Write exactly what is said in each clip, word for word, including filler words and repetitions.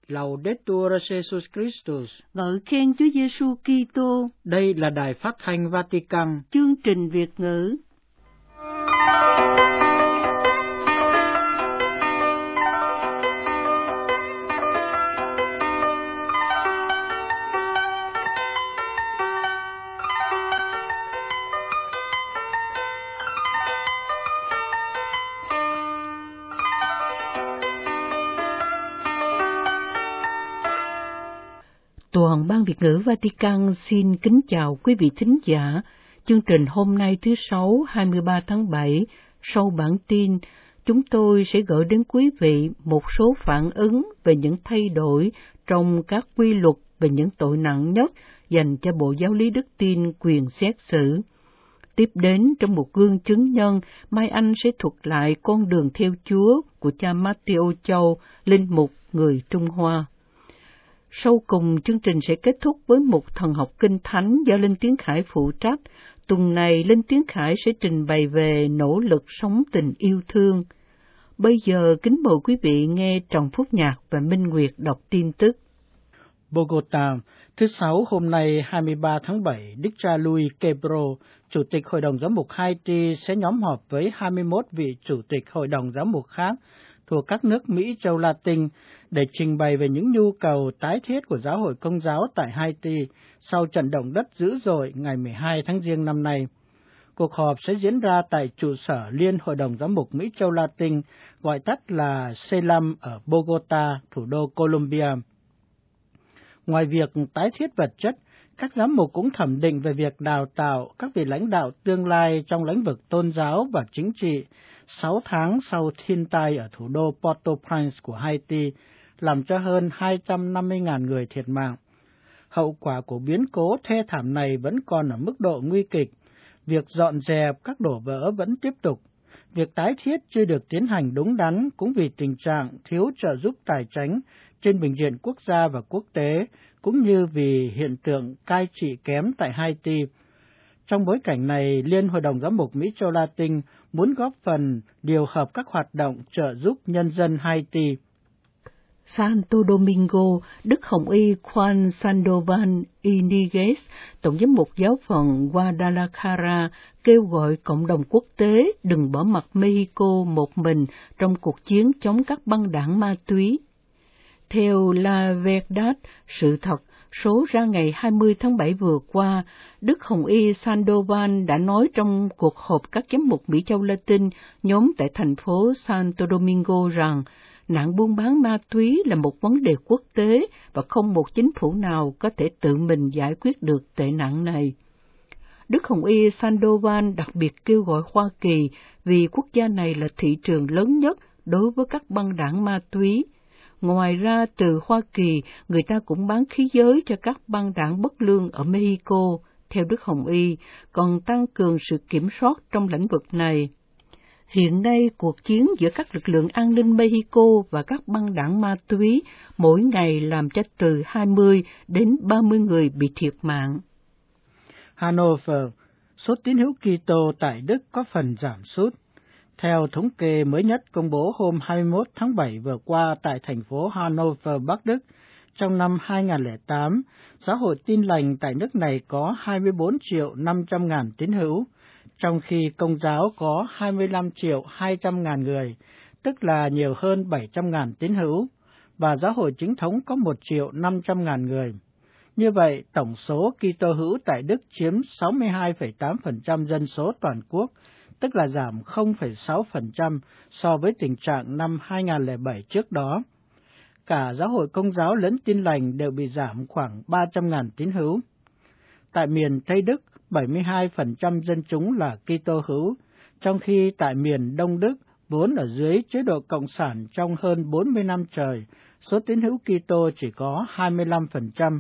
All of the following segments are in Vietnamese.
Laudetur Jesus Christus. Ngợi khen Chúa Giêsu Kitô. Đây là Đài Phát thanh Vatican. Chương trình Việt ngữ. Toàn ban Việt ngữ Vatican xin kính chào quý vị thính giả. Chương trình hôm nay thứ Sáu, hai mươi ba tháng bảy, sau bản tin, chúng tôi sẽ gửi đến quý vị một số phản ứng về những thay đổi trong các quy luật về những tội nặng nhất dành cho Bộ Giáo lý Đức Tin quyền xét xử. Tiếp đến, trong một gương chứng nhân, Mai Anh sẽ thuật lại con đường theo Chúa của cha Matthew Châu, linh mục người Trung Hoa. Sau cùng, chương trình sẽ kết thúc với một thần học kinh thánh do Linh Tiến Khải phụ trách. Tuần này, Linh Tiến Khải sẽ trình bày về nỗ lực sống tình yêu thương. Bây giờ, kính mời quý vị nghe Trần Phúc Nhạc và Minh Nguyệt đọc tin tức. Bogota, thứ Sáu hôm nay hai mươi ba tháng bảy, Đức cha Luis Quebro, Chủ tịch Hội đồng Giám mục Haiti sẽ nhóm họp với hai mươi mốt vị Chủ tịch Hội đồng Giám mục khác thuộc các nước Mỹ châu Latin để trình bày về những nhu cầu tái thiết của Giáo hội Công giáo tại Haiti sau trận động đất dữ dội ngày mười hai tháng Giêng năm nay. Cuộc họp sẽ diễn ra tại trụ sở Liên Hội đồng Giám mục Mỹ châu Latin, gọi tắt là xê lăm ở Bogota, thủ đô Colombia. Ngoài việc tái thiết vật chất, các giám mục cũng thẩm định về việc đào tạo các vị lãnh đạo tương lai trong lĩnh vực tôn giáo và chính trị, sáu tháng sau thiên tai ở thủ đô Port-au-Prince của Haiti, làm cho hơn hai trăm năm mươi nghìn người thiệt mạng. Hậu quả của biến cố thê thảm này vẫn còn ở mức độ nguy kịch. Việc dọn dẹp các đổ vỡ vẫn tiếp tục. Việc tái thiết chưa được tiến hành đúng đắn cũng vì tình trạng thiếu trợ giúp tài chính trên bình diện quốc gia và quốc tế, cũng như vì hiện tượng cai trị kém tại Haiti. Trong bối cảnh này, Liên Hội đồng Giám mục Mỹ châu Latin muốn góp phần điều hợp các hoạt động trợ giúp nhân dân Haiti. Santo Domingo, Đức Hồng Y Juan Sandoval Iniguez, Tổng giám mục giáo phận Guadalajara, kêu gọi cộng đồng quốc tế đừng bỏ mặc Mexico một mình trong cuộc chiến chống các băng đảng ma túy. Theo La Verdad, sự thật, số ra ngày hai mươi tháng bảy vừa qua, Đức Hồng Y Sandoval đã nói trong cuộc họp các giám mục Mỹ châu Latin nhóm tại thành phố Santo Domingo rằng nạn buôn bán ma túy là một vấn đề quốc tế và không một chính phủ nào có thể tự mình giải quyết được tệ nạn này. Đức Hồng Y Sandoval đặc biệt kêu gọi Hoa Kỳ vì quốc gia này là thị trường lớn nhất đối với các băng đảng ma túy. Ngoài ra, từ Hoa Kỳ, người ta cũng bán khí giới cho các băng đảng bất lương ở Mexico, theo Đức Hồng Y, còn tăng cường sự kiểm soát trong lĩnh vực này. Hiện nay, cuộc chiến giữa các lực lượng an ninh Mexico và các băng đảng ma túy mỗi ngày làm cho từ hai mươi đến ba mươi người bị thiệt mạng. Hanover, số tín hữu Kitô tại Đức có phần giảm sút. Theo thống kê mới nhất công bố hôm hai mươi mốt tháng bảy vừa qua tại thành phố Hanover, Bắc Đức, trong năm hai nghìn không trăm lẻ tám, Giáo hội Tin lành tại nước này có hai mươi bốn triệu năm trăm ngàn tín hữu, trong khi Công giáo có hai mươi lăm triệu hai trăm ngàn người, tức là nhiều hơn bảy trăm ngàn tín hữu, và Giáo hội Chính thống có một triệu năm trăm ngàn người. Như vậy, tổng số Kitô hữu tại Đức chiếm sáu mươi hai phẩy tám phần trăm dân số toàn quốc, tức là giảm không phẩy sáu phần trăm so với tình trạng năm hai nghìn không trăm lẻ bảy trước đó. Cả Giáo hội Công giáo lẫn Tin lành đều bị giảm khoảng ba trăm ngàn tín hữu. Tại miền Tây Đức, bảy mươi hai phần trăm dân chúng là Kitô hữu, trong khi tại miền Đông Đức, vốn ở dưới chế độ Cộng sản trong hơn bốn mươi năm trời, số tín hữu Kitô chỉ có hai mươi lăm phần trăm.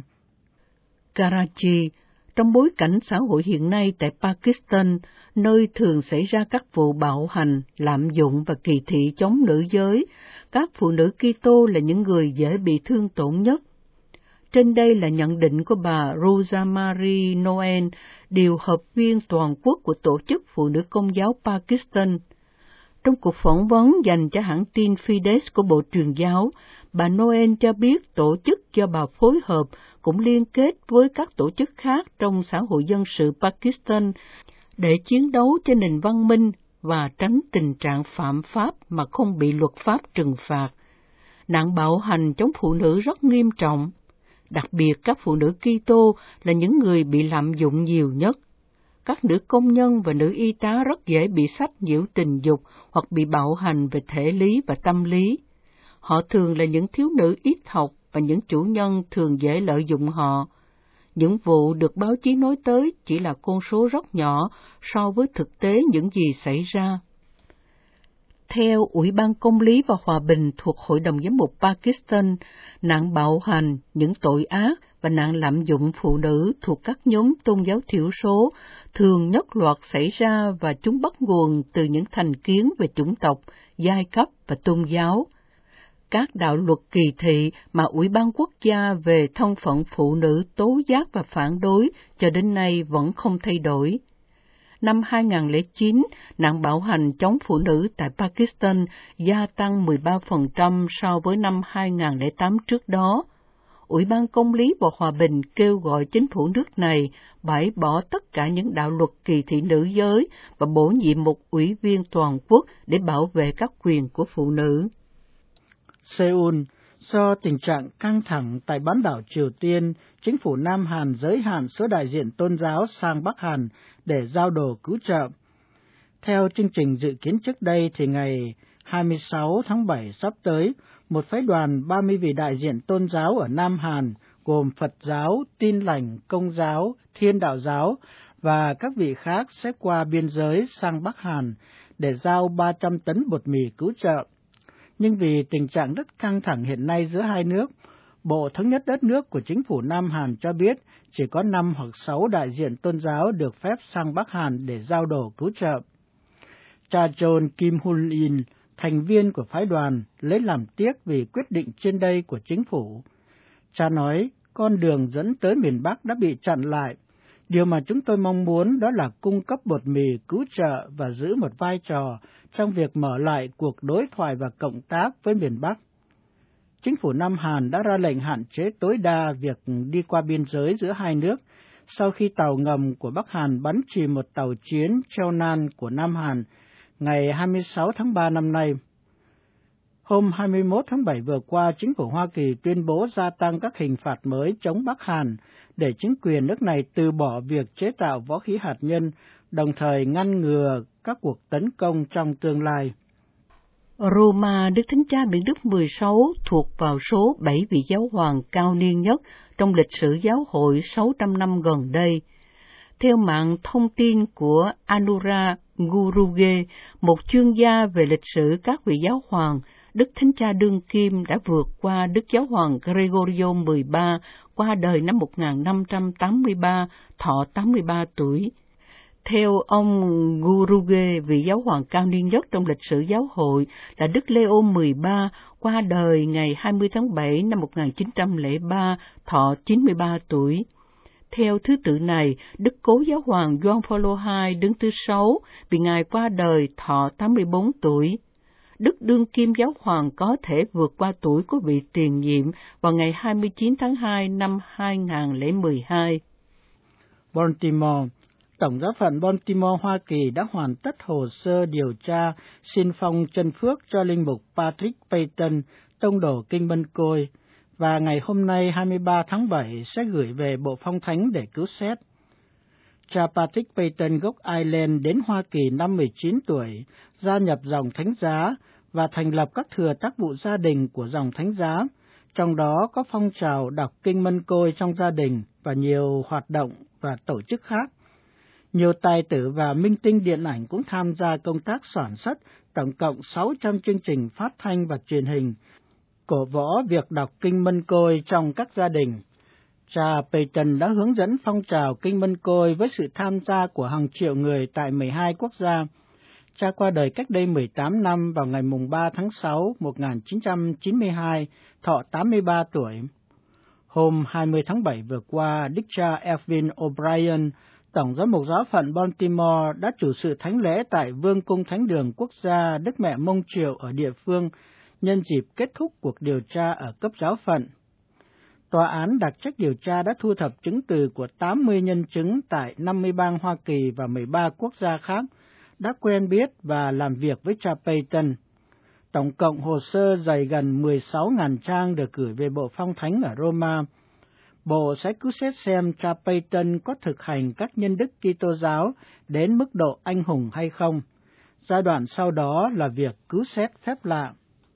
Karachi, trong bối cảnh xã hội hiện nay tại Pakistan, nơi thường xảy ra các vụ bạo hành, lạm dụng và kỳ thị chống nữ giới, các phụ nữ Kitô là những người dễ bị thương tổn nhất. Trên đây là nhận định của bà Rosa Marie Noel, điều hợp viên toàn quốc của Tổ chức Phụ nữ Công giáo Pakistan. Trong cuộc phỏng vấn dành cho hãng tin Fides của Bộ Truyền giáo, bà Noel cho biết tổ chức do bà phối hợp cũng liên kết với các tổ chức khác trong xã hội dân sự Pakistan để chiến đấu cho nền văn minh và tránh tình trạng phạm pháp mà không bị luật pháp trừng phạt. Nạn bạo hành chống phụ nữ rất nghiêm trọng, đặc biệt các phụ nữ Kitô là những người bị lạm dụng nhiều nhất. Các nữ công nhân và nữ y tá rất dễ bị sách nhiễu tình dục hoặc bị bạo hành về thể lý và tâm lý. Họ thường là những thiếu nữ ít học và những chủ nhân thường dễ lợi dụng họ. Những vụ được báo chí nói tới chỉ là con số rất nhỏ so với thực tế những gì xảy ra. Theo Ủy ban Công lý và Hòa bình thuộc Hội đồng Giám mục Pakistan, nạn bạo hành, những tội ác và nạn lạm dụng phụ nữ thuộc các nhóm tôn giáo thiểu số thường nhất loạt xảy ra và chúng bắt nguồn từ những thành kiến về chủng tộc, giai cấp và tôn giáo. Các đạo luật kỳ thị mà Ủy ban Quốc gia về thân phận phụ nữ tố giác và phản đối cho đến nay vẫn không thay đổi. Năm hai nghìn không trăm lẻ chín, nạn bạo hành chống phụ nữ tại Pakistan gia tăng mười ba phần trăm so với năm hai nghìn không trăm lẻ tám trước đó. Ủy ban Công lý và Hòa bình kêu gọi chính phủ nước này bãi bỏ tất cả những đạo luật kỳ thị nữ giới và bổ nhiệm một ủy viên toàn quốc để bảo vệ các quyền của phụ nữ. Seoul, do tình trạng căng thẳng tại bán đảo Triều Tiên, chính phủ Nam Hàn giới hạn số đại diện tôn giáo sang Bắc Hàn để giao đồ cứu trợ. Theo chương trình dự kiến trước đây thì ngày hai mươi sáu tháng bảy sắp tới, một phái đoàn ba mươi vị đại diện tôn giáo ở Nam Hàn gồm Phật giáo, Tin lành, Công giáo, Thiên đạo giáo và các vị khác sẽ qua biên giới sang Bắc Hàn để giao ba trăm tấn bột mì cứu trợ. Nhưng vì tình trạng rất căng thẳng hiện nay giữa hai nước, Bộ Thống nhất đất nước của chính phủ Nam Hàn cho biết chỉ có năm hoặc sáu đại diện tôn giáo được phép sang Bắc Hàn để giao đồ cứu trợ. Cha John Kim Hun-in, thành viên của phái đoàn, lấy làm tiếc vì quyết định trên đây của chính phủ. Cha nói, con đường dẫn tới miền Bắc đã bị chặn lại. Điều mà chúng tôi mong muốn đó là cung cấp bột mì cứu trợ và giữ một vai trò trong việc mở lại cuộc đối thoại và cộng tác với miền Bắc. Chính phủ Nam Hàn đã ra lệnh hạn chế tối đa việc đi qua biên giới giữa hai nước sau khi tàu ngầm của Bắc Hàn bắn chìm một tàu chiến Cheonan của Nam Hàn ngày hai mươi sáu tháng ba năm nay. Hôm hai mươi mốt tháng bảy vừa qua, chính phủ Hoa Kỳ tuyên bố gia tăng các hình phạt mới chống Bắc Hàn để chính quyền nước này từ bỏ việc chế tạo võ khí hạt nhân, đồng thời ngăn ngừa các cuộc tấn công trong tương lai. Roma, Đức Thánh Cha Biển Đức mười sáu thuộc vào số bảy vị giáo hoàng cao niên nhất trong lịch sử giáo hội sáu trăm năm gần đây. Theo mạng thông tin của Anura Guruge, một chuyên gia về lịch sử các vị giáo hoàng, Đức Thánh Cha đương kim đã vượt qua Đức Giáo hoàng Gregorio mười ba, qua đời năm một nghìn năm trăm tám mươi ba, thọ tám mươi ba tuổi. Theo ông Guruge, vị giáo hoàng cao niên nhất trong lịch sử giáo hội là Đức Leo mười ba, qua đời ngày hai mươi tháng bảy năm một nghìn chín trăm lẻ ba, thọ chín mươi ba tuổi. Theo thứ tự này, Đức Cố Giáo hoàng Gioan Phaolô đệ nhị đứng thứ sáu, vì Ngài qua đời thọ tám mươi bốn tuổi. Đức đương kim giáo hoàng có thể vượt qua tuổi của vị tiền nhiệm vào ngày hai mươi chín tháng hai năm hai nghìn không trăm mười hai. Baltimore, Tổng giáo phận Baltimore, Hoa Kỳ đã hoàn tất hồ sơ điều tra xin phong chân phước cho linh mục Patrick Payton, tông đồ Kinh Mân Côi, và ngày hôm nay hai mươi ba tháng bảy sẽ gửi về Bộ Phong Thánh để cứu xét. Cha Patrick Payton gốc Ireland đến Hoa Kỳ năm mười chín tuổi, gia nhập dòng Thánh Giá và thành lập các thừa tác vụ gia đình của dòng Thánh Giá, trong đó có phong trào đọc Kinh Mân Côi trong gia đình và nhiều hoạt động và tổ chức khác. Nhiều tài tử và minh tinh điện ảnh cũng tham gia công tác soạn xuất tổng cộng sáu trăm chương trình phát thanh và truyền hình, cổ võ việc đọc Kinh Mân Côi trong các gia đình. Cha Payton đã hướng dẫn phong trào Kinh Mân Côi với sự tham gia của hàng triệu người tại mười hai quốc gia. Cha qua đời cách đây mười tám năm vào ngày mùng ba tháng sáu năm một nghìn chín trăm chín mươi hai, thọ tám mươi ba tuổi. Hôm hai mươi tháng bảy vừa qua, Đức cha Elvin O'Brien, Tổng giám mục giáo phận Baltimore, đã chủ sự thánh lễ tại Vương cung Thánh đường Quốc gia Đức Mẹ Mông Triều ở địa phương nhân dịp kết thúc cuộc điều tra ở cấp giáo phận. Tòa án đặc trách điều tra đã thu thập chứng từ của tám mươi nhân chứng tại năm mươi bang Hoa Kỳ và mười ba quốc gia khác đã quen biết và làm việc với cha Peyton. Tổng cộng hồ sơ dày gần mười sáu nghìn trang được gửi về Bộ Phong Thánh ở Roma. Bộ sẽ cứ xét xem cha Peyton có thực hành các nhân đức Kitô giáo đến mức độ anh hùng hay không. Giai đoạn sau đó là việc cứ xét phép lạ.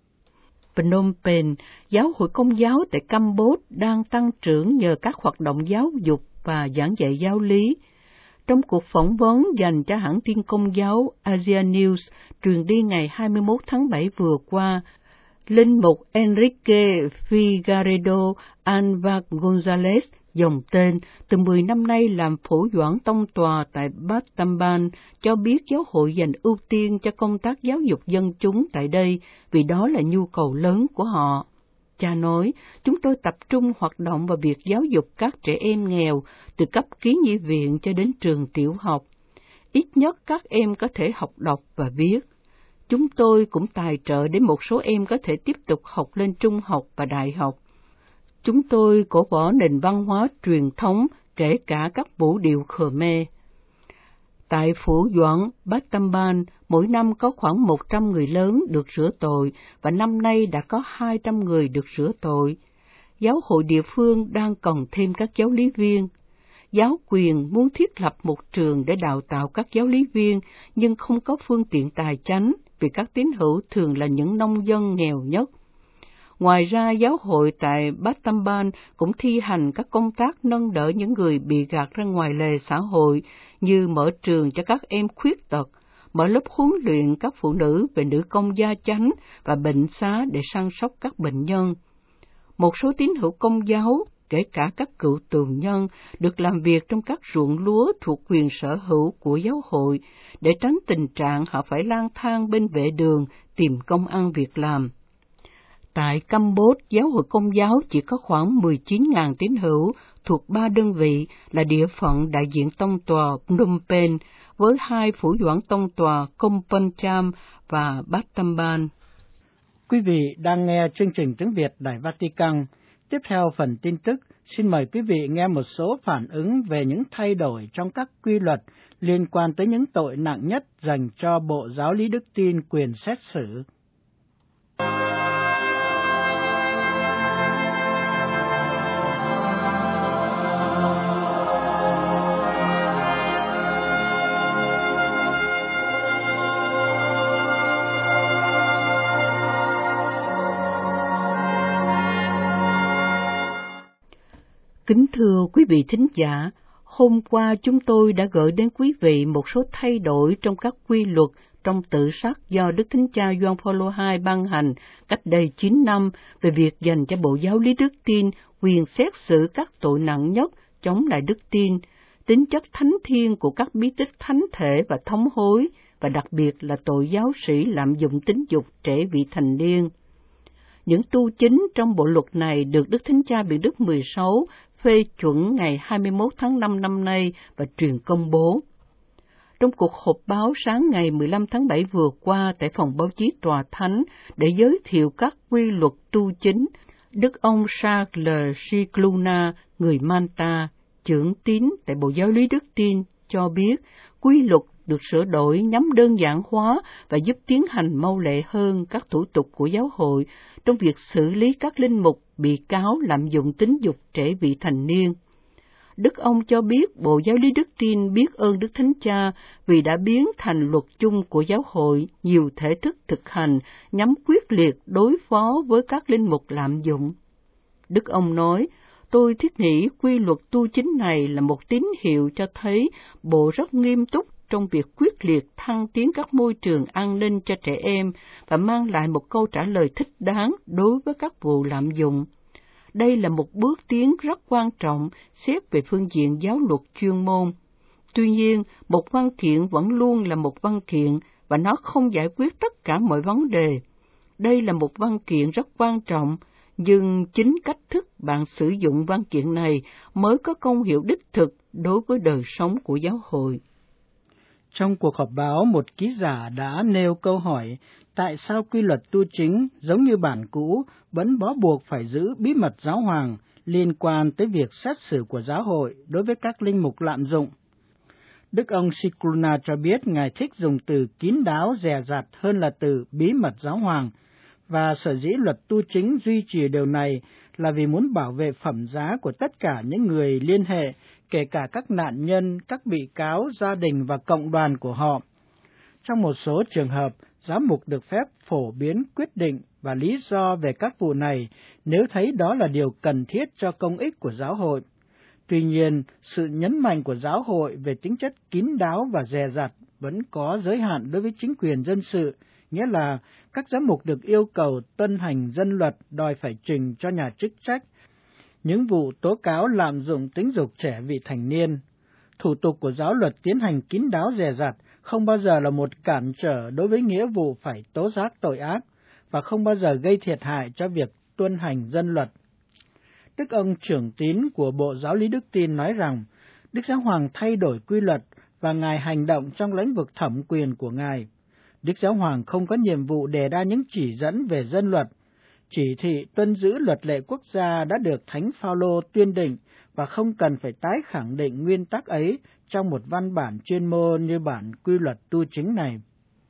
Phnom Penh, giáo hội Công giáo tại Campuchia đang tăng trưởng nhờ các hoạt động giáo dục và giảng dạy giáo lý. Trong cuộc phỏng vấn dành cho hãng tin Công giáo Asia News truyền đi ngày hai mươi mốt tháng bảy vừa qua, linh mục Enrique Figueiredo Alvar González, dòng tên, từ mười năm nay làm phổ doãn tông tòa tại Battambang, cho biết giáo hội dành ưu tiên cho công tác giáo dục dân chúng tại đây vì đó là nhu cầu lớn của họ. Cha nói, chúng tôi tập trung hoạt động vào việc giáo dục các trẻ em nghèo từ cấp ký nhi viện cho đến trường tiểu học. Ít nhất các em có thể học đọc và viết. Chúng tôi cũng tài trợ để một số em có thể tiếp tục học lên trung học và đại học. Chúng tôi cổ võ nền văn hóa truyền thống, kể cả các vũ điệu Khmer. Tại phủ doãn Battambang, mỗi năm có khoảng một trăm người lớn được rửa tội, và năm nay đã có hai trăm người được rửa tội. Giáo hội địa phương đang cần thêm các giáo lý viên. Giáo quyền muốn thiết lập một trường để đào tạo các giáo lý viên, nhưng không có phương tiện tài chánh, vì các tín hữu thường là những nông dân nghèo nhất. Ngoài ra, giáo hội tại Battambang cũng thi hành các công tác nâng đỡ những người bị gạt ra ngoài lề xã hội, như mở trường cho các em khuyết tật, mở lớp huấn luyện các phụ nữ về nữ công gia chánh và bệnh xá để săn sóc các bệnh nhân. Một số tín hữu Công giáo, kể cả các cựu tù nhân, được làm việc trong các ruộng lúa thuộc quyền sở hữu của giáo hội, để tránh tình trạng họ phải lang thang bên vệ đường tìm công ăn việc làm. Tại Campuchia, giáo hội Công giáo chỉ có khoảng mười chín nghìn tín hữu thuộc ba đơn vị là địa phận đại diện tông tòa Phnom Penh với hai phủ doãn tông tòa Kompong Cham và Battambang. Quý vị đang nghe chương trình tiếng Việt Đài Vatican. Tiếp theo phần tin tức, xin mời quý vị nghe một số phản ứng về những thay đổi trong các quy luật liên quan tới những tội nặng nhất dành cho Bộ Giáo lý Đức tin quyền xét xử. Kính thưa quý vị thính giả, hôm qua chúng tôi đã gửi đến quý vị một số thay đổi trong các quy luật trong tự sắc do Đức Thánh Cha Gioan Phaolô đệ nhị ban hành cách đây chín năm về việc dành cho Bộ Giáo lý Đức tin quyền xét xử các tội nặng nhất chống lại đức tin, tính chất thánh thiêng của các bí tích thánh thể và thống hối, và đặc biệt là tội giáo sĩ lạm dụng tính dục trẻ vị thành niên. Những tu chính trong bộ luật này được Đức Thánh Cha Benedict Đức mười sáu phê chuẩn ngày hai mươi mốt tháng năm năm nay và truyền công bố. Trong cuộc họp báo sáng ngày mười lăm tháng bảy vừa qua tại phòng báo chí Tòa Thánh để giới thiệu các quy luật tu chính, Đức ông Charles Scicluna, người Malta, trưởng tín tại Bộ Giáo lý Đức tin, cho biết quy luật được sửa đổi nhằm đơn giản hóa và giúp tiến hành mau lẹ hơn các thủ tục của giáo hội trong việc xử lý các linh mục bị cáo lạm dụng tính dục trẻ vị thành niên. Đức ông cho biết Bộ Giáo lý Đức tin biết ơn Đức Thánh Cha vì đã biến thành luật chung của giáo hội nhiều thể thức thực hành nhằm quyết liệt đối phó với các linh mục lạm dụng. Đức ông nói, tôi thiết nghĩ quy luật tu chính này là một tín hiệu cho thấy Bộ rất nghiêm túc trong việc quyết liệt thăng tiến các môi trường an ninh cho trẻ em và mang lại một câu trả lời thích đáng đối với các vụ lạm dụng. Đây là một bước tiến rất quan trọng xét về phương diện giáo luật chuyên môn. Tuy nhiên, một văn kiện vẫn luôn là một văn kiện và nó không giải quyết tất cả mọi vấn đề. Đây là một văn kiện rất quan trọng, nhưng chính cách thức bạn sử dụng văn kiện này mới có công hiệu đích thực đối với đời sống của giáo hội. Trong cuộc họp báo, một ký giả đã nêu câu hỏi tại sao quy luật tu chính giống như bản cũ vẫn bó buộc phải giữ bí mật giáo hoàng liên quan tới việc xét xử của giáo hội đối với các linh mục lạm dụng? Đức ông Scicluna cho biết Ngài thích dùng từ kín đáo dè dặt hơn là từ bí mật giáo hoàng, và sở dĩ luật tu chính duy trì điều này là vì muốn bảo vệ phẩm giá của tất cả những người liên hệ, kể cả các nạn nhân, các bị cáo, gia đình và cộng đoàn của họ. Trong một số trường hợp, giám mục được phép phổ biến quyết định và lý do về các vụ này nếu thấy đó là điều cần thiết cho công ích của giáo hội. Tuy nhiên, sự nhấn mạnh của giáo hội về tính chất kín đáo và dè dặt vẫn có giới hạn đối với chính quyền dân sự, nghĩa là các giám mục được yêu cầu tuân hành dân luật đòi phải trình cho nhà chức trách những vụ tố cáo lạm dụng tính dục trẻ vị thành niên. Thủ tục của giáo luật tiến hành kín đáo dè dặt không bao giờ là một cản trở đối với nghĩa vụ phải tố giác tội ác và không bao giờ gây thiệt hại cho việc tuân hành dân luật. Đức ông trưởng tín của Bộ Giáo lý Đức Tin nói rằng Đức Giáo Hoàng thay đổi quy luật và Ngài hành động trong lĩnh vực thẩm quyền của Ngài. Đức Giáo Hoàng không có nhiệm vụ đề ra những chỉ dẫn về dân luật. Chỉ thị tuân giữ luật lệ quốc gia đã được Thánh Phaolô tuyên định và không cần phải tái khẳng định nguyên tắc ấy trong một văn bản chuyên môn như bản quy luật tu chính này.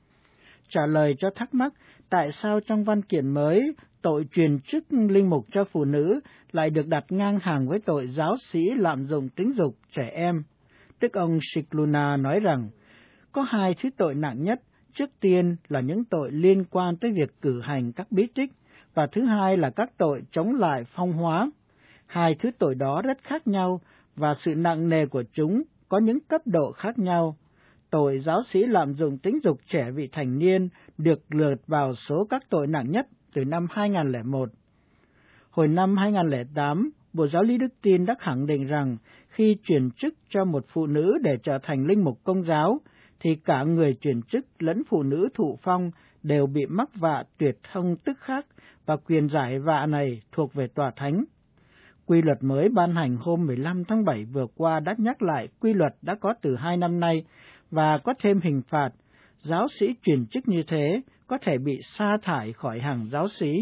Trả lời cho thắc mắc tại sao trong văn kiện mới tội truyền chức linh mục cho phụ nữ lại được đặt ngang hàng với tội giáo sĩ lạm dụng tính dục trẻ em, Đức ông Scicluna nói rằng có hai thứ tội nặng nhất. Trước tiên là những tội liên quan tới việc cử hành các bí tích, và thứ hai là các tội chống lại phong hóa. Hai thứ tội đó rất khác nhau, và sự nặng nề của chúng có những cấp độ khác nhau. Tội giáo sĩ lạm dụng tính dục trẻ vị thành niên được lượt vào số các tội nặng nhất từ năm hai nghìn không trăm lẻ một. Hồi năm hai nghìn không trăm lẻ tám, Bộ Giáo lý Đức Tin đã khẳng định rằng khi chuyển chức cho một phụ nữ để trở thành linh mục công giáo, thì cả người chuyển chức lẫn phụ nữ thụ phong đều bị mắc vạ tuyệt thông tức khắc, và quyền giải vạ này thuộc về tòa thánh. Quy luật mới ban hành hôm mười lăm tháng bảy vừa qua đã nhắc lại quy luật đã có từ hai năm nay, và có thêm hình phạt. Giáo sĩ chuyển chức như thế có thể bị sa thải khỏi hàng giáo sĩ.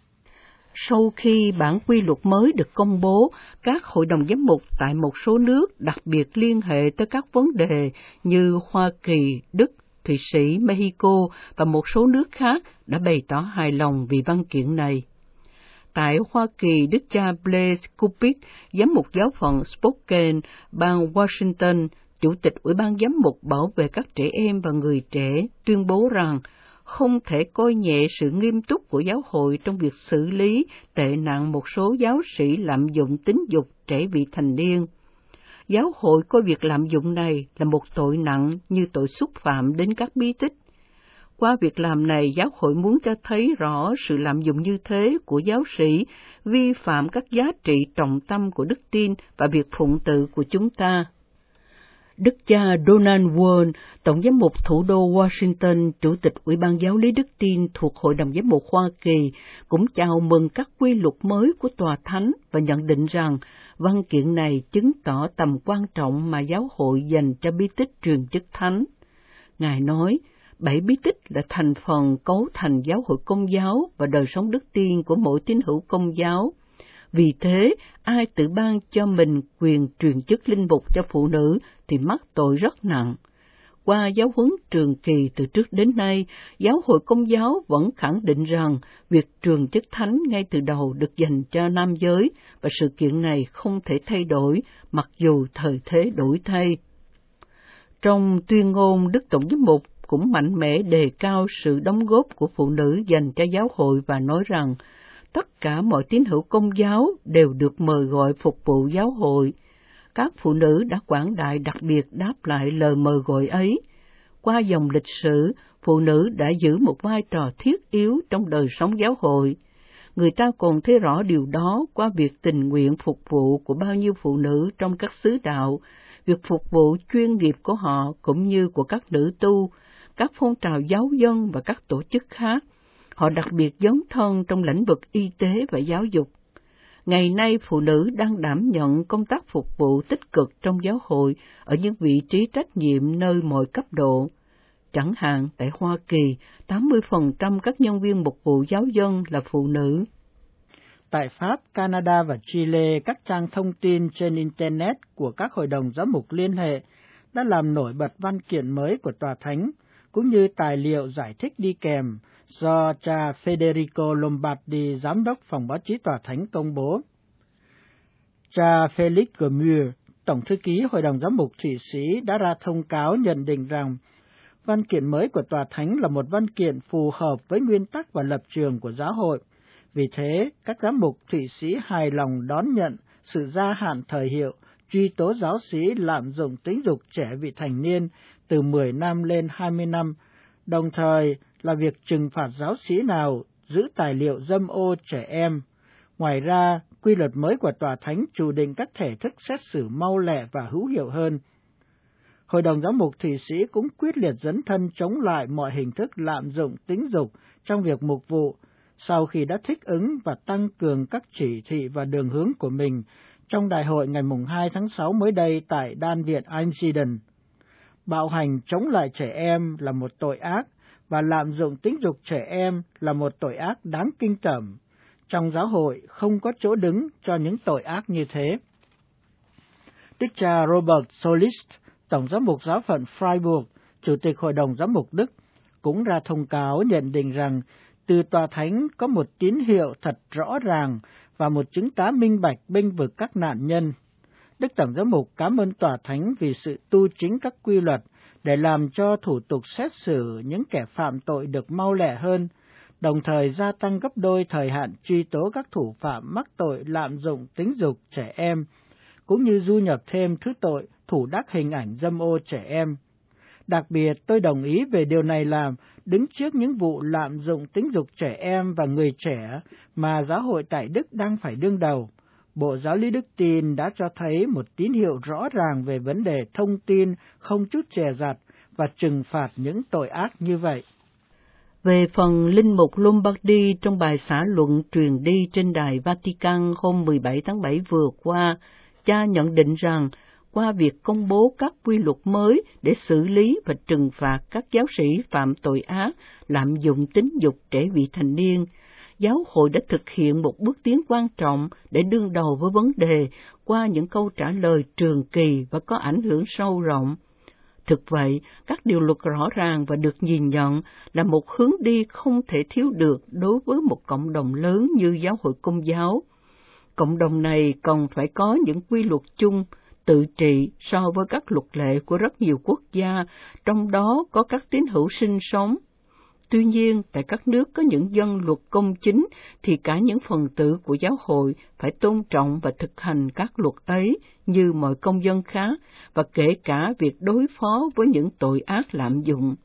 Sau khi bản quy luật mới được công bố, các hội đồng giám mục tại một số nước, đặc biệt liên hệ tới các vấn đề như Hoa Kỳ, Đức, Thụy Sĩ, Mexico và một số nước khác đã bày tỏ hài lòng vì văn kiện này. Tại Hoa Kỳ, Đức cha Blaise Kupik, giám mục giáo phận Spokane, bang Washington, Chủ tịch Ủy ban Giám mục bảo vệ các trẻ em và người trẻ, tuyên bố rằng không thể coi nhẹ sự nghiêm túc của giáo hội trong việc xử lý tệ nạn một số giáo sĩ lạm dụng tính dục trẻ vị thành niên. Giáo hội coi việc lạm dụng này là một tội nặng như tội xúc phạm đến các bí tích. Qua việc làm này, giáo hội muốn cho thấy rõ sự lạm dụng như thế của giáo sĩ, vi phạm các giá trị trọng tâm của đức tin và việc phụng tự của chúng ta. Đức cha Donald Ward, Tổng giám mục thủ đô Washington, Chủ tịch Ủy ban Giáo lý Đức Tin thuộc Hội đồng Giám mục Hoa Kỳ, cũng chào mừng các quy luật mới của Tòa Thánh và nhận định rằng văn kiện này chứng tỏ tầm quan trọng mà giáo hội dành cho bí tích truyền chức thánh. Ngài nói, bảy bí tích là thành phần cấu thành giáo hội Công giáo và đời sống đức tin của mỗi tín hữu Công giáo. Vì thế, ai tự ban cho mình quyền truyền chức linh mục cho phụ nữ thì mắc tội rất nặng. Qua giáo huấn trường kỳ từ trước đến nay, giáo hội Công giáo vẫn khẳng định rằng việc truyền chức thánh ngay từ đầu được dành cho nam giới, và sự kiện này không thể thay đổi mặc dù thời thế đổi thay. Trong tuyên ngôn, Đức Tổng giám mục cũng mạnh mẽ đề cao sự đóng góp của phụ nữ dành cho giáo hội và nói rằng tất cả mọi tín hữu Công giáo đều được mời gọi phục vụ giáo hội. Các phụ nữ đã quảng đại đặc biệt đáp lại lời mời gọi ấy. Qua dòng lịch sử, phụ nữ đã giữ một vai trò thiết yếu trong đời sống giáo hội. Người ta còn thấy rõ điều đó qua việc tình nguyện phục vụ của bao nhiêu phụ nữ trong các xứ đạo, việc phục vụ chuyên nghiệp của họ cũng như của các nữ tu, các phong trào giáo dân và các tổ chức khác. Họ đặc biệt dấn thân trong lĩnh vực y tế và giáo dục. Ngày nay, phụ nữ đang đảm nhận công tác phục vụ tích cực trong giáo hội ở những vị trí trách nhiệm nơi mọi cấp độ. Chẳng hạn, tại Hoa Kỳ, tám mươi phần trăm các nhân viên mục vụ giáo dân là phụ nữ. Tại Pháp, Canada và Chile, các trang thông tin trên Internet của các hội đồng giám mục liên hệ đã làm nổi bật văn kiện mới của Tòa Thánh, cũng như tài liệu giải thích đi kèm do cha Federico Lombardi, giám đốc phòng báo chí Tòa Thánh công bố. Cha Felix Gomur, Tổng thư ký Hội đồng Giám mục Thụy Sĩ đã ra thông cáo nhận định rằng văn kiện mới của Tòa Thánh là một văn kiện phù hợp với nguyên tắc và lập trường của giáo hội. Vì thế, các giám mục Thụy Sĩ hài lòng đón nhận sự gia hạn thời hiệu truy tố giáo sĩ lạm dụng tính dục trẻ vị thành niên từ mười năm lên hai mươi năm, đồng thời là việc trừng phạt giáo sĩ nào giữ tài liệu dâm ô trẻ em. Ngoài ra, quy luật mới của Tòa Thánh chủ định các thể thức xét xử mau lẹ và hữu hiệu hơn. Hội đồng Giám mục Thụy Sĩ cũng quyết liệt dấn thân chống lại mọi hình thức lạm dụng tính dục trong việc mục vụ, sau khi đã thích ứng và tăng cường các chỉ thị và đường hướng của mình trong đại hội ngày hai tháng sáu mới đây tại Đan viện Einsiedeln. Bạo hành chống lại trẻ em là một tội ác và lạm dụng tính dục trẻ em là một tội ác đáng kinh tởm. Trong giáo hội không có chỗ đứng cho những tội ác như thế. Đức cha Robert Solist, Tổng giám mục giáo phận Freiburg, Chủ tịch Hội đồng Giám mục Đức, cũng ra thông cáo nhận định rằng từ Tòa Thánh có một tín hiệu thật rõ ràng và một chứng tá minh bạch bênh vực các nạn nhân. Đức Tổng giám mục cảm ơn Tòa Thánh vì sự tu chính các quy luật để làm cho thủ tục xét xử những kẻ phạm tội được mau lẹ hơn, đồng thời gia tăng gấp đôi thời hạn truy tố các thủ phạm mắc tội lạm dụng tính dục trẻ em, cũng như du nhập thêm thứ tội thủ đắc hình ảnh dâm ô trẻ em. Đặc biệt, tôi đồng ý về điều này là đứng trước những vụ lạm dụng tính dục trẻ em và người trẻ mà giáo hội tại Đức đang phải đương đầu. Bộ Giáo lý Đức Tin đã cho thấy một tín hiệu rõ ràng về vấn đề thông tin không chút dè dặt và trừng phạt những tội ác như vậy. Về phần Linh mục Lombardi trong bài xã luận truyền đi trên đài Vatican hôm mười bảy tháng bảy vừa qua, cha nhận định rằng qua việc công bố các quy luật mới để xử lý và trừng phạt các giáo sĩ phạm tội ác, lạm dụng tính dục trẻ vị thành niên, giáo hội đã thực hiện một bước tiến quan trọng để đương đầu với vấn đề qua những câu trả lời trường kỳ và có ảnh hưởng sâu rộng. Thực vậy, các điều luật rõ ràng và được nhìn nhận là một hướng đi không thể thiếu được đối với một cộng đồng lớn như giáo hội Công giáo. Cộng đồng này còn phải có những quy luật chung, tự trị so với các luật lệ của rất nhiều quốc gia, trong đó có các tín hữu sinh sống. Tuy nhiên, tại các nước có những dân luật công chính, thì cả những phần tử của giáo hội phải tôn trọng và thực hành các luật ấy như mọi công dân khác, và kể cả việc đối phó với những tội ác lạm dụng.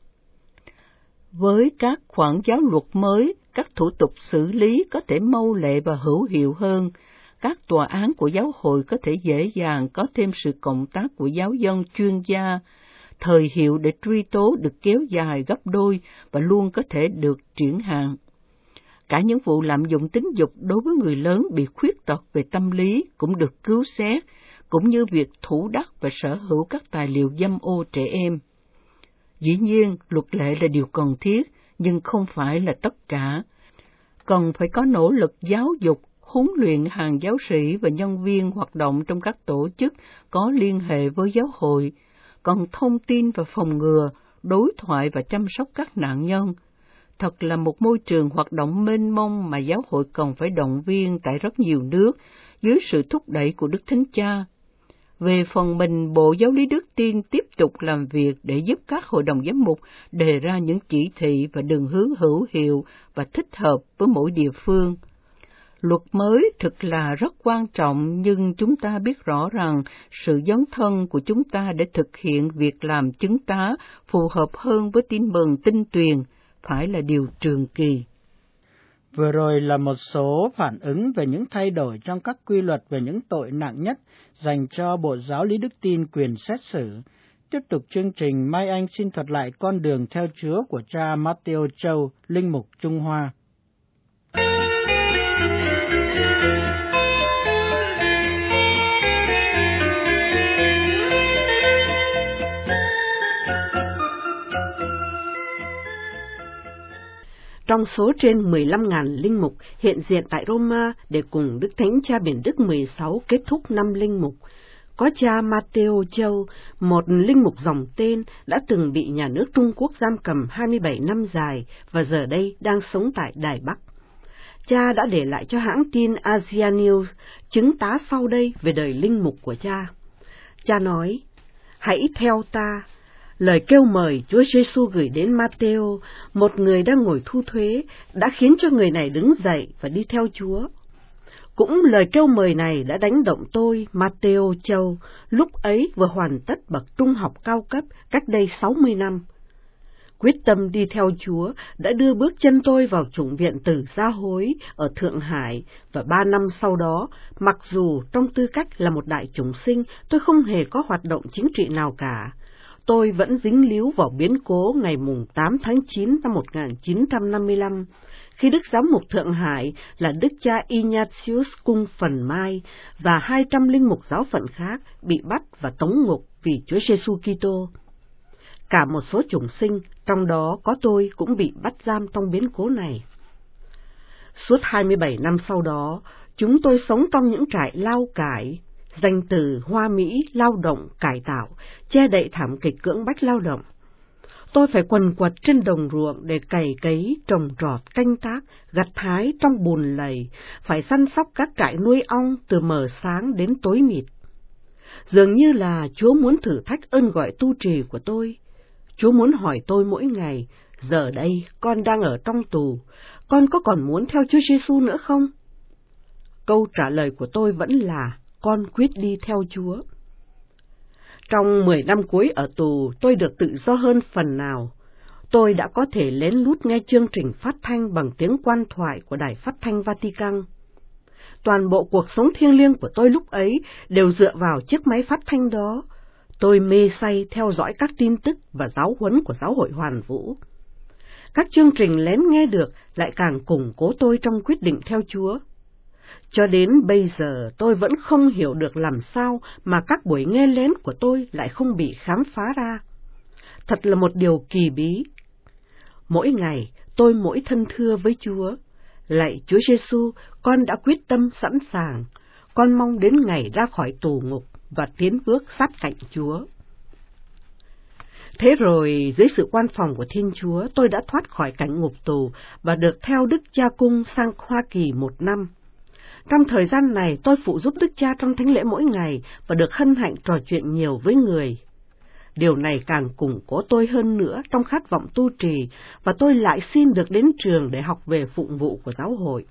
Với các khoản giáo luật mới, các thủ tục xử lý có thể mau lẹ và hữu hiệu hơn. Các tòa án của giáo hội có thể dễ dàng có thêm sự cộng tác của giáo dân chuyên gia. Thời hiệu để truy tố được kéo dài gấp đôi và luôn có thể được triển hạn. Cả những vụ lạm dụng tính dục đối với người lớn bị khuyết tật về tâm lý cũng được cứu xét, cũng như việc thủ đắc và sở hữu các tài liệu dâm ô trẻ em. Dĩ nhiên, luật lệ là điều cần thiết, nhưng không phải là tất cả. Cần phải có nỗ lực giáo dục, huấn luyện hàng giáo sĩ và nhân viên hoạt động trong các tổ chức có liên hệ với giáo hội, còn thông tin và phòng ngừa, đối thoại và chăm sóc các nạn nhân. Thật là một môi trường hoạt động mênh mông mà giáo hội cần phải động viên tại rất nhiều nước, dưới sự thúc đẩy của Đức Thánh Cha. Về phần mình, Bộ Giáo lý Đức Tin tiếp tục làm việc để giúp các hội đồng giám mục đề ra những chỉ thị và đường hướng hữu hiệu và thích hợp với mỗi địa phương. Luật mới thực là rất quan trọng, nhưng chúng ta biết rõ rằng sự dấn thân của chúng ta để thực hiện việc làm chứng tá phù hợp hơn với tin mừng tinh tuyền phải là điều trường kỳ. Vừa rồi là một số phản ứng về những thay đổi trong các quy luật về những tội nặng nhất dành cho Bộ Giáo lý Đức Tin quyền xét xử. Tiếp tục chương trình, Mai Anh xin thuật lại con đường theo Chúa của cha Matthew Châu, linh mục Trung Hoa. trong số trên mười lăm nghìn linh mục hiện diện tại Roma để cùng Đức Thánh Cha Biển Đức mười sáu kết thúc năm linh mục, có cha Matteo Châu, một linh mục dòng tên đã từng bị nhà nước Trung Quốc giam cầm hai mươi bảy năm dài và giờ đây đang sống tại Đài Bắc. Cha đã để lại cho hãng tin Asia News chứng tá sau đây về đời linh mục của cha. Cha nói, hãy theo ta. Lời kêu mời Chúa Giêsu gửi đến Matteo, một người đang ngồi thu thuế, đã khiến cho người này đứng dậy và đi theo Chúa. Cũng lời kêu mời này đã đánh động tôi, Matteo Châu, lúc ấy vừa hoàn tất bậc trung học cao cấp cách đây sáu mươi năm. Quyết tâm đi theo Chúa đã đưa bước chân tôi vào chủng viện Tử Gia Hối ở Thượng Hải, và ba năm sau đó, mặc dù trong tư cách là một đại chủng sinh, tôi không hề có hoạt động chính trị nào cả, tôi vẫn dính líu vào biến cố ngày mùng tám tháng chín năm một nghìn chín trăm năm mươi lăm, khi Đức Giám mục Thượng Hải là Đức cha Ignatius Cung Phần Mai và hai trăm linh mục giáo phận khác bị bắt và tống ngục vì Chúa Giêsu Kitô. Cả một số chủng sinh, trong đó có tôi, cũng bị bắt giam trong biến cố này. Suốt hai mươi bảy năm sau đó, chúng tôi sống trong những trại lao cải, danh từ hoa mỹ lao động cải tạo, che đậy thảm kịch cưỡng bách lao động. Tôi phải quần quật trên đồng ruộng để cày cấy, trồng trọt, canh tác, gặt hái trong bùn lầy, phải săn sóc các trại nuôi ong từ mờ sáng đến tối mịt. Dường như là Chúa muốn thử thách ơn gọi tu trì của tôi. Chúa muốn hỏi tôi mỗi ngày, giờ đây con đang ở trong tù, con có còn muốn theo Chúa Giêsu nữa không? Câu trả lời của tôi vẫn là, con quyết đi theo Chúa. Trong mười năm cuối ở tù, tôi được tự do hơn phần nào. Tôi đã có thể lén lút nghe chương trình phát thanh bằng tiếng quan thoại của Đài Phát thanh Vatican. Toàn bộ cuộc sống thiêng liêng của tôi lúc ấy đều dựa vào chiếc máy phát thanh đó. Tôi mê say theo dõi các tin tức và giáo huấn của Giáo hội Hoàn Vũ. Các chương trình lén nghe được lại càng củng cố tôi trong quyết định theo Chúa. Cho đến bây giờ tôi vẫn không hiểu được làm sao mà các buổi nghe lén của tôi lại không bị khám phá ra. Thật là một điều kỳ bí. Mỗi ngày tôi mỗi thân thưa với Chúa, lạy Chúa Giêsu, con đã quyết tâm sẵn sàng, con mong đến ngày ra khỏi tù ngục và tiến bước sát cạnh Chúa. Thế rồi, dưới sự quan phòng của Thiên Chúa, tôi đã thoát khỏi cảnh ngục tù và được theo Đức Cha Cung sang Hoa Kỳ một năm. Trong thời gian này, tôi phụ giúp Đức Cha trong thánh lễ mỗi ngày và được hân hạnh trò chuyện nhiều với người. Điều này càng củng cố tôi hơn nữa trong khát vọng tu trì, và tôi lại xin được đến trường để học về phụng vụ của giáo hội.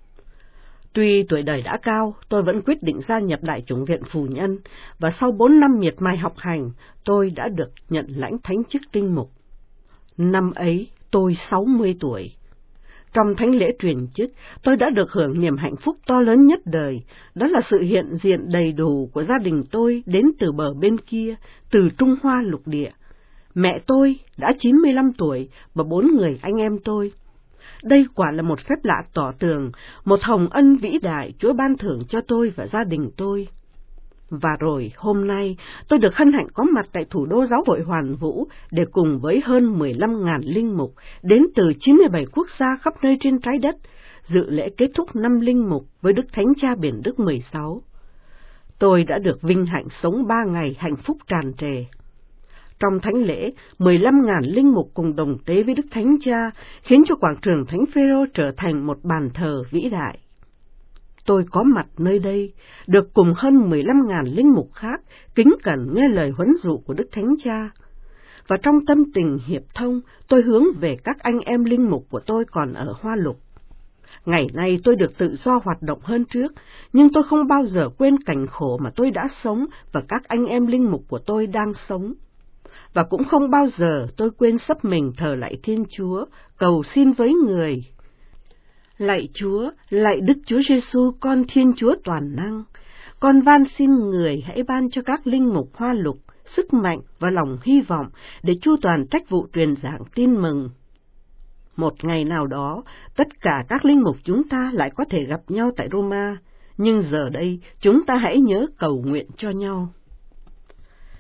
Tuy tuổi đời đã cao, tôi vẫn quyết định gia nhập Đại chủng viện Phù Nhân, và sau bốn năm miệt mài học hành, tôi đã được nhận lãnh thánh chức tinh mục. Năm ấy, tôi sáu mươi tuổi. Trong thánh lễ truyền chức, tôi đã được hưởng niềm hạnh phúc to lớn nhất đời, đó là sự hiện diện đầy đủ của gia đình tôi đến từ bờ bên kia, từ Trung Hoa lục địa. Mẹ tôi đã chín mươi lăm tuổi và bốn người anh em tôi. Đây quả là một phép lạ tỏ tường, một hồng ân vĩ đại Chúa ban thưởng cho tôi và gia đình tôi. Và rồi hôm nay tôi được hân hạnh có mặt tại thủ đô Giáo hội Hoàn Vũ để cùng với hơn mười lăm nghìn linh mục đến từ chín mươi bảy quốc gia khắp nơi trên trái đất dự lễ kết thúc năm linh mục với Đức Thánh Cha Biển Đức mười sáu. Tôi đã được vinh hạnh sống ba ngày hạnh phúc tràn trề. Trong thánh lễ, mười lăm nghìn linh mục cùng đồng tế với Đức Thánh Cha khiến cho quảng trường Thánh Phêrô trở thành một bàn thờ vĩ đại. Tôi có mặt nơi đây, được cùng hơn mười lăm nghìn linh mục khác kính cẩn nghe lời huấn dụ của Đức Thánh Cha. Và trong tâm tình hiệp thông, tôi hướng về các anh em linh mục của tôi còn ở Hoa Lục. Ngày nay tôi được tự do hoạt động hơn trước, nhưng tôi không bao giờ quên cảnh khổ mà tôi đã sống và các anh em linh mục của tôi đang sống. Và cũng không bao giờ tôi quên sắp mình thờ lạy Thiên Chúa, cầu xin với người. Lạy Chúa, lạy Đức Chúa Giêsu, con Thiên Chúa toàn năng, con van xin người hãy ban cho các linh mục Hoa Lục sức mạnh và lòng hy vọng để chu toàn trách vụ truyền giảng tin mừng. Một ngày nào đó, tất cả các linh mục chúng ta lại có thể gặp nhau tại Roma, nhưng giờ đây chúng ta hãy nhớ cầu nguyện cho nhau.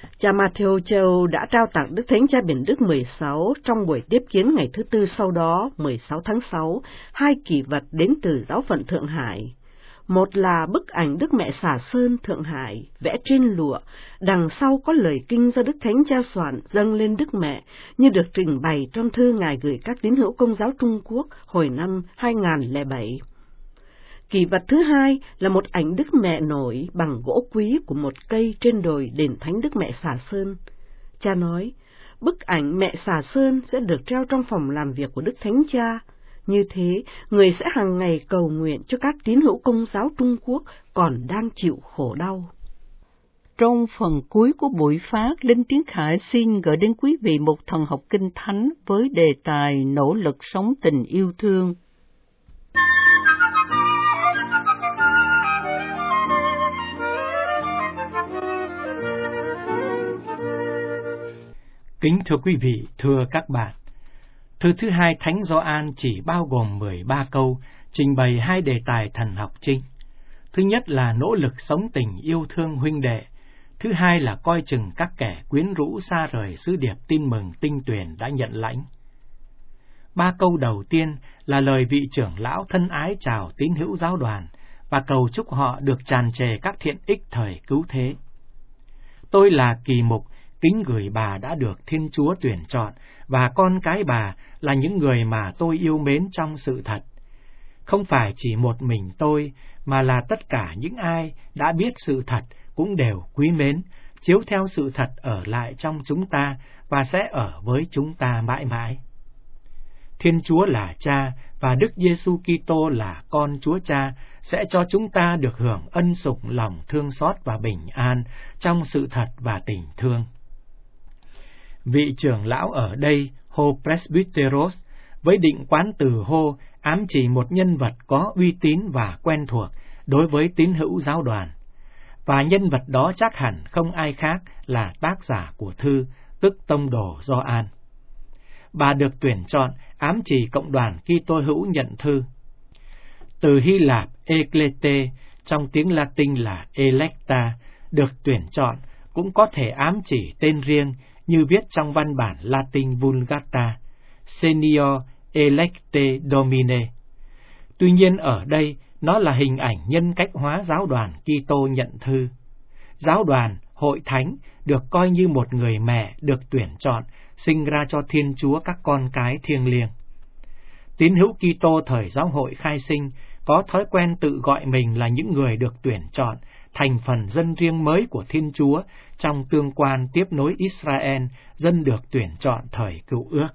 Cha Matthew Châu đã trao tặng Đức Thánh Cha Biển Đức mười sáu trong buổi tiếp kiến ngày thứ Tư sau đó, mười sáu tháng sáu, hai kỷ vật đến từ giáo phận Thượng Hải. Một là bức ảnh Đức Mẹ Xà Sơn Thượng Hải, vẽ trên lụa, đằng sau có lời kinh do Đức Thánh Cha soạn dâng lên Đức Mẹ, như được trình bày trong thư Ngài gửi các tín hữu Công giáo Trung Quốc hồi năm hai nghìn không trăm lẻ bảy. Kỷ vật thứ hai là một ảnh Đức Mẹ nổi bằng gỗ quý của một cây trên đồi đền thánh Đức Mẹ Xà Sơn. Cha nói, bức ảnh Mẹ Xà Sơn sẽ được treo trong phòng làm việc của Đức Thánh Cha. Như thế, người sẽ hàng ngày cầu nguyện cho các tín hữu Công giáo Trung Quốc còn đang chịu khổ đau. Trong phần cuối của buổi phát, Linh Tiến Khải xin gửi đến quý vị một thần học kinh thánh với đề tài nỗ lực sống tình yêu thương. Kính thưa quý vị, thưa các bạn, thư thứ hai Thánh Gioan chỉ bao gồm mười ba câu, trình bày hai đề tài thần học chính. Thứ nhất là nỗ lực sống tình yêu thương huynh đệ, thứ hai là coi chừng các kẻ quyến rũ xa rời sứ điệp tin mừng tinh tuyền đã nhận lãnh. Ba câu đầu tiên là lời vị trưởng lão thân ái chào tín hữu giáo đoàn và cầu chúc họ được tràn trề các thiện ích thời cứu thế. Tôi là Kỳ Mục, kính gửi bà đã được Thiên Chúa tuyển chọn, và con cái bà là những người mà tôi yêu mến trong sự thật. Không phải chỉ một mình tôi, mà là tất cả những ai đã biết sự thật cũng đều quý mến, chiếu theo sự thật ở lại trong chúng ta và sẽ ở với chúng ta mãi mãi. Thiên Chúa là Cha và Đức Giêsu Kitô là Con Chúa Cha sẽ cho chúng ta được hưởng ân sủng lòng thương xót và bình an trong sự thật và tình thương. Vị trưởng lão ở đây, hô Presbyteros, với định quán từ hô ám chỉ một nhân vật có uy tín và quen thuộc đối với tín hữu giáo đoàn. Và nhân vật đó chắc hẳn không ai khác là tác giả của thư, tức tông đồ Gioan. Bà được tuyển chọn ám chỉ cộng đoàn Kitô hữu nhận thư. Từ Hy Lạp Eklete, trong tiếng Latin là Electa, được tuyển chọn cũng có thể ám chỉ tên riêng như viết trong văn bản Latin Vulgata, Senior Electe Domine. Tuy nhiên ở đây, nó là hình ảnh nhân cách hóa giáo đoàn Kitô nhận thư. Giáo đoàn, hội thánh, được coi như một người mẹ được tuyển chọn, sinh ra cho Thiên Chúa các con cái thiêng liêng. Tín hữu Kitô thời giáo hội khai sinh có thói quen tự gọi mình là những người được tuyển chọn, thành phần dân riêng mới của Thiên Chúa trong tương quan tiếp nối Israel, dân được tuyển chọn thời cựu ước.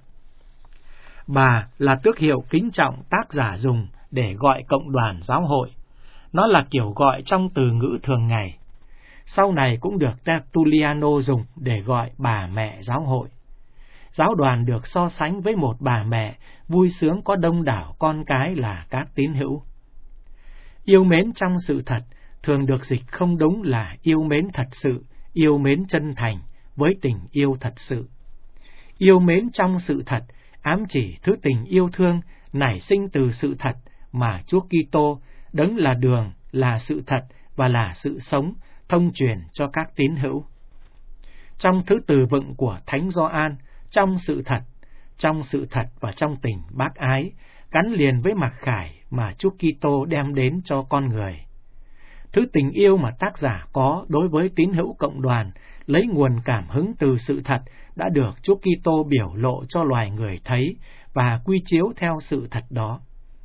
Bà là tước hiệu kính trọng tác giả dùng để gọi cộng đoàn giáo hội. Nó là kiểu gọi trong từ ngữ thường ngày. Sau này cũng được Tertulliano dùng để gọi bà mẹ giáo hội. Giáo đoàn được so sánh với một bà mẹ vui sướng có đông đảo con cái là các tín hữu. Yêu mến trong sự thật thường được dịch không đúng là yêu mến thật sự, yêu mến chân thành với tình yêu thật sự. Yêu mến trong sự thật ám chỉ thứ tình yêu thương nảy sinh từ sự thật mà Chúa Kitô, đấng là đường, là sự thật và là sự sống, thông truyền cho các tín hữu. Trong thứ từ vựng của Thánh Gioan, trong sự thật, trong sự thật và trong tình bác ái, gắn liền với mặc khải mà Chúa Kitô đem đến cho con người. Thứ tình yêu mà tác giả có đối với tín hữu cộng đoàn lấy nguồn cảm hứng từ sự thật đã được Chúa Kitô biểu lộ cho loài người thấy và quy chiếu theo sự thật đó.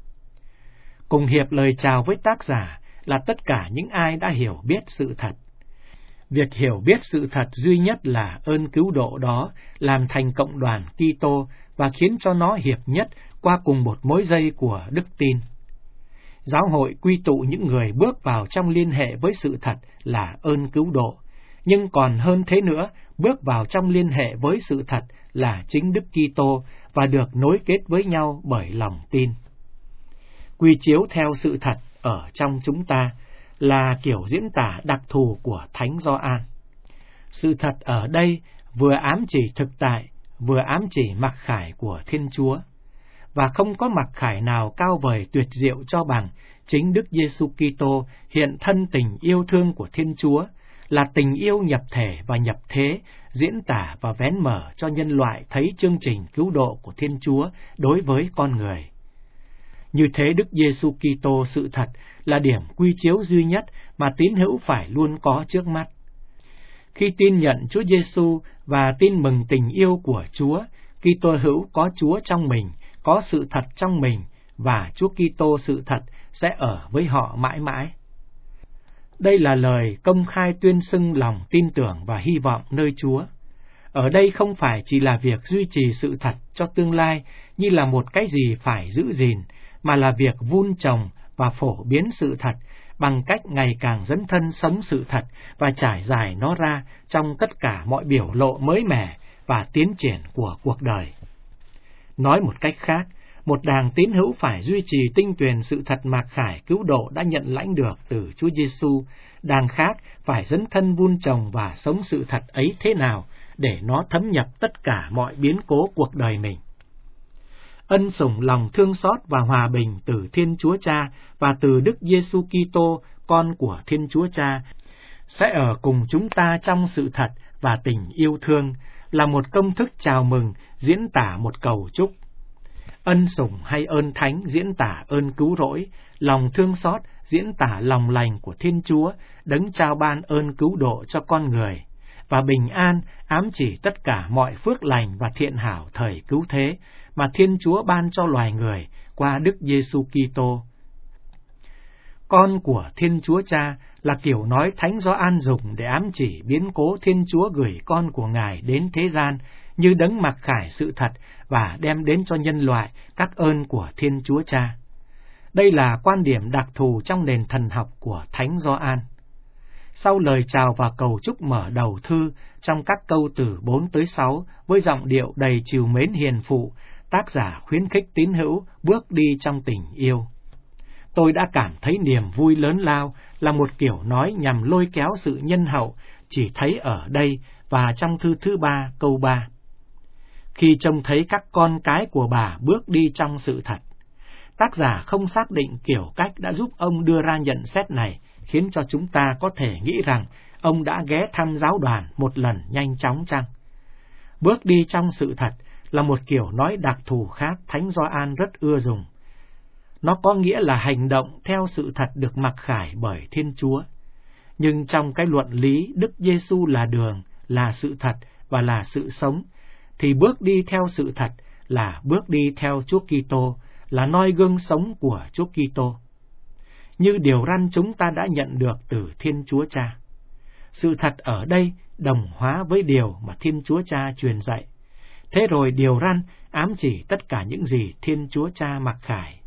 Cùng hiệp lời chào với tác giả là tất cả những ai đã hiểu biết sự thật. Việc hiểu biết sự thật duy nhất là ơn cứu độ đó làm thành cộng đoàn Kitô và khiến cho nó hiệp nhất qua cùng một mối dây của đức tin. Giáo hội quy tụ những người bước vào trong liên hệ với sự thật là ơn cứu độ, nhưng còn hơn thế nữa, bước vào trong liên hệ với sự thật là chính Đức Kitô và được nối kết với nhau bởi lòng tin. Quy chiếu theo sự thật ở trong chúng ta là kiểu diễn tả đặc thù của Thánh Gioan. Sự thật ở đây vừa ám chỉ thực tại, vừa ám chỉ mặc khải của Thiên Chúa. Và không có mặc khải nào cao vời tuyệt diệu cho bằng chính Đức Giêsu Kitô hiện thân tình yêu thương của Thiên Chúa, là tình yêu nhập thể và nhập thế, diễn tả và vén mở cho nhân loại thấy chương trình cứu độ của Thiên Chúa đối với con người. Như thế Đức Giêsu Kitô sự thật là điểm quy chiếu duy nhất mà tín hữu phải luôn có trước mắt. Khi tin nhận Chúa Giêsu và tin mừng tình yêu của Chúa, Kitô hữu có Chúa trong mình, có sự thật trong mình, và Chúa Kitô sự thật sẽ ở với họ mãi mãi. Đây là lời công khai tuyên xưng lòng tin tưởng và hy vọng nơi Chúa. Ở đây không phải chỉ là việc duy trì sự thật cho tương lai như là một cái gì phải giữ gìn, mà là việc vun trồng và phổ biến sự thật bằng cách ngày càng dấn thân sống sự thật và trải dài nó ra trong tất cả mọi biểu lộ mới mẻ và tiến triển của cuộc đời. Nói một cách khác, một đảng tín hữu phải duy trì tinh tuyền sự thật mặc khải cứu độ đã nhận lãnh được từ Chúa Giêsu, đảng khác phải dấn thân vun trồng và sống sự thật ấy thế nào để nó thấm nhập tất cả mọi biến cố cuộc đời mình. Ân sủng lòng thương xót và hòa bình từ Thiên Chúa Cha và từ Đức Giêsu Kitô, con của Thiên Chúa Cha, sẽ ở cùng chúng ta trong sự thật và tình yêu thương, là một công thức chào mừng diễn tả một cầu chúc. Ân sủng hay ơn thánh diễn tả ơn cứu rỗi, lòng thương xót diễn tả lòng lành của Thiên Chúa, đấng trao ban ơn cứu độ cho con người, và bình an ám chỉ tất cả mọi phước lành và thiện hảo thời cứu thế mà Thiên Chúa ban cho loài người qua Đức Giêsu Kitô. Con của Thiên Chúa Cha là kiểu nói Thánh Gioan dùng để ám chỉ biến cố Thiên Chúa gửi con của Ngài đến thế gian như đấng mặc khải sự thật và đem đến cho nhân loại các ơn của Thiên Chúa Cha. Đây là quan điểm đặc thù trong nền thần học của Thánh Gioan. Sau lời chào và cầu chúc mở đầu thư, trong các câu từ bốn tới sáu với giọng điệu đầy trìu mến hiền phụ, tác giả khuyến khích tín hữu bước đi trong tình yêu. Tôi đã cảm thấy niềm vui lớn lao là một kiểu nói nhằm lôi kéo sự nhân hậu chỉ thấy ở đây và trong thư thứ ba câu ba. Khi trông thấy các con cái của bà bước đi trong sự thật, tác giả không xác định kiểu cách đã giúp ông đưa ra nhận xét này, khiến cho chúng ta có thể nghĩ rằng ông đã ghé thăm giáo đoàn một lần nhanh chóng chăng? Bước đi trong sự thật là một kiểu nói đặc thù khác Thánh Gioan rất ưa dùng. Nó có nghĩa là hành động theo sự thật được mặc khải bởi Thiên Chúa. Nhưng trong cái luận lý Đức Giêsu là đường, là sự thật và là sự sống, thì bước đi theo sự thật là bước đi theo Chúa Kitô, là noi gương sống của Chúa Kitô. Như điều răn chúng ta đã nhận được từ Thiên Chúa Cha. Sự thật ở đây đồng hóa với điều mà Thiên Chúa Cha truyền dạy. Thế rồi điều răn ám chỉ tất cả những gì Thiên Chúa Cha mặc khải.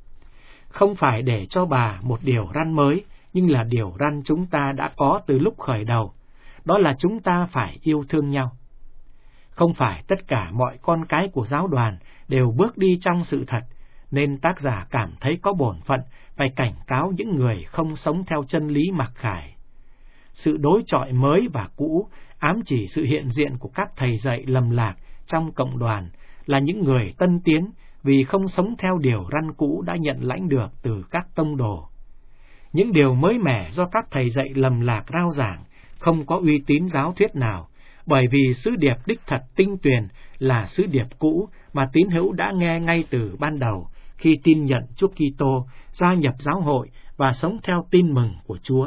Không phải để cho bà một điều răn mới, nhưng là điều răn chúng ta đã có từ lúc khởi đầu. Đó là chúng ta phải yêu thương nhau. Không phải tất cả mọi con cái của giáo đoàn đều bước đi trong sự thật, nên tác giả cảm thấy có bổn phận phải cảnh cáo những người không sống theo chân lý mặc khải. Sự đối chọi mới và cũ ám chỉ sự hiện diện của các thầy dạy lầm lạc trong cộng đoàn là những người tân tiến vì không sống theo điều răn cũ đã nhận lãnh được từ các tông đồ. Những điều mới mẻ do các thầy dạy lầm lạc rao giảng không có uy tín giáo thuyết nào, bởi vì sứ điệp đích thật tinh tuyền là sứ điệp cũ mà tín hữu đã nghe ngay từ ban đầu khi tin nhận Chúa Kitô, gia nhập giáo hội và sống theo tin mừng của Chúa.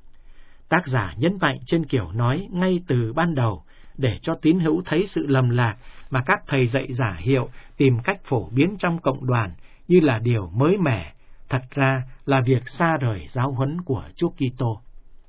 Tác giả nhấn mạnh trên kiểu nói ngay từ ban đầu để cho tín hữu thấy sự lầm lạc mà các thầy dạy giả hiệu tìm cách phổ biến trong cộng đoàn như là điều mới mẻ, thật ra là việc xa rời giáo huấn của Chúa Kitô.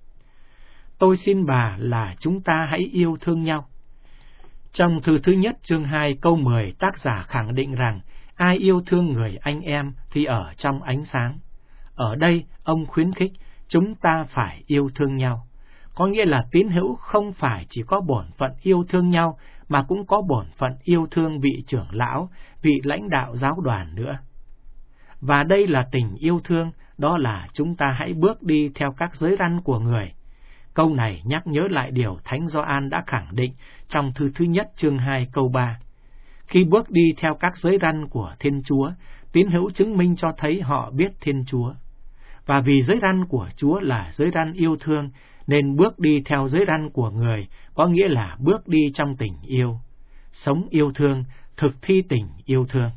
Tôi xin bà là chúng ta hãy yêu thương nhau. Trong thư thứ nhất chương hai câu mười, tác giả khẳng định rằng ai yêu thương người anh em thì ở trong ánh sáng. Ở đây, ông khuyến khích chúng ta phải yêu thương nhau. Có nghĩa là tín hữu không phải chỉ có bổn phận yêu thương nhau, mà cũng có bổn phận yêu thương vị trưởng lão, vị lãnh đạo giáo đoàn nữa. Và đây là tình yêu thương, đó là chúng ta hãy bước đi theo các giới răn của người. Câu này nhắc nhớ lại điều Thánh Gioan đã khẳng định trong thư thứ nhất chương hai câu ba. Khi bước đi theo các giới răn của Thiên Chúa, tín hữu chứng minh cho thấy họ biết Thiên Chúa. Và vì giới răn của Chúa là giới răn yêu thương, nên bước đi theo giới răn của người có nghĩa là bước đi trong tình yêu, sống yêu thương, thực thi tình yêu thương.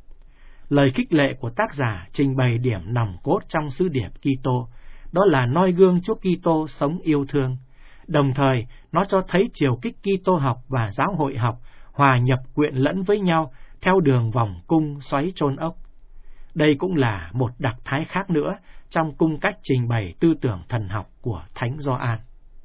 Lời khích lệ của tác giả trình bày điểm nòng cốt trong sứ điệp Kitô, đó là noi gương Chúa Kitô sống yêu thương. Đồng thời, nó cho thấy chiều kích Kitô học và giáo hội học hòa nhập quyện lẫn với nhau theo đường vòng cung xoáy chôn ốc. Đây cũng là một đặc thái khác nữa trong cung cách trình bày tư tưởng thần học của Thánh Gioan.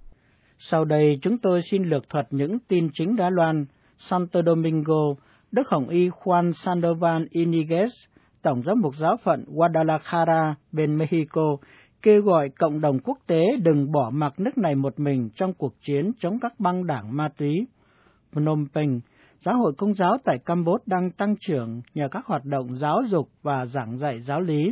Sau đây chúng tôi xin lược thuật những tin chính Đài Loan. Santo Domingo, Đức Hồng Y Juan Sandoval Iniguez, Tổng giám mục giáo phận Guadalajara bên Mexico, kêu gọi cộng đồng quốc tế đừng bỏ mặc nước này một mình trong cuộc chiến chống các băng đảng ma túy. Phnom Penh, Giáo hội Công giáo tại Campuchia đang tăng trưởng nhờ các hoạt động giáo dục và giảng dạy giáo lý.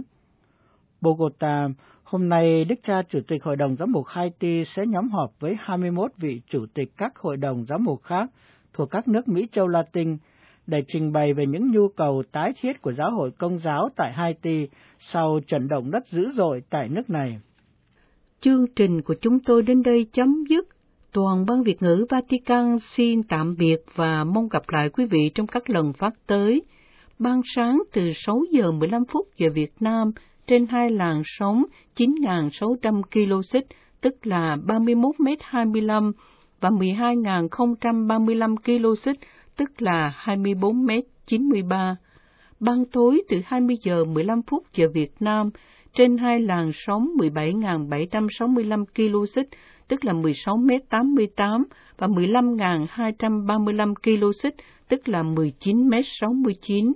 Bogota, hôm nay Đức cha Chủ tịch Hội đồng Giám mục Haiti sẽ nhóm họp với hai mươi mốt vị chủ tịch các hội đồng giám mục khác thuộc các nước Mỹ châu Latin để trình bày về những nhu cầu tái thiết của giáo hội Công giáo tại Haiti sau trận động đất dữ dội tại nước này. Chương trình của chúng tôi đến đây chấm dứt. Toàn ban Việt ngữ Vatican xin tạm biệt và mong gặp lại quý vị trong các lần phát tới. Ban sáng từ sáu giờ mười lăm phút giờ Việt Nam trên hai làn sóng chín nghìn sáu trăm ki lô xích, tức là ba mươi mốt mét hai mươi lăm, và mười hai nghìn không trăm ba mươi lăm ki lô xích, tức là hai mươi bốn mét chín mươi ba. Ban tối từ hai mươi giờ mười lăm phút giờ Việt Nam trên hai làn sóng mười bảy nghìn bảy trăm sáu mươi lăm ki lô xích, tức là mười sáu mét tám mươi tám, và mười lăm nghìn hai trăm ba mươi lăm ki lô xích, tức là mười chín mét sáu mươi chín.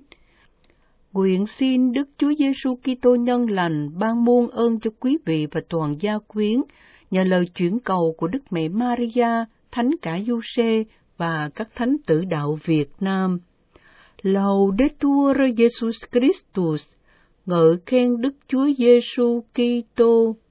Nguyện xin Đức Chúa Giêsu Kitô nhân lành ban muôn ơn cho quý vị và toàn gia quyến, nhờ lời chuyển cầu của Đức Mẹ Maria, Thánh Cả Giuse và các thánh tử đạo Việt Nam. Laudetur Jesus Christus, ngợi khen Đức Chúa Giêsu Kitô.